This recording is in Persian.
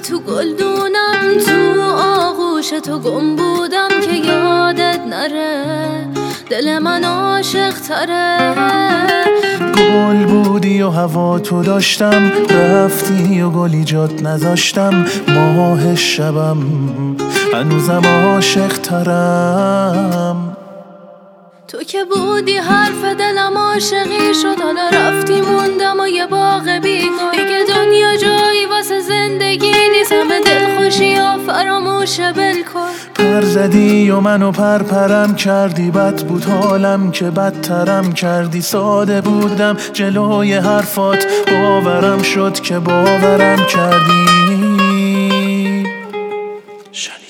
تو گلدونم، تو آغوش تو گم بودم که یادت نره، دل من عاشق تره. گل بودی و هوا تو داشتم، رفتی و گلی جات نذاشتم. ماه شبم هنوزم عاشق ترم. تو که بودی حرف دلم، عاشقی شد، حالا رفتی موندم و یه باغ بیگاه. دیگه دنیا جایی واسه زندگی نیست، همه دلخوشی ها فراموشه، بالکل. پر زدی و منو پرپرم کردی، بد بود حالم که بدترم کردی. ساده بودم جلوی حرفات، باورم شد که باورم کردی.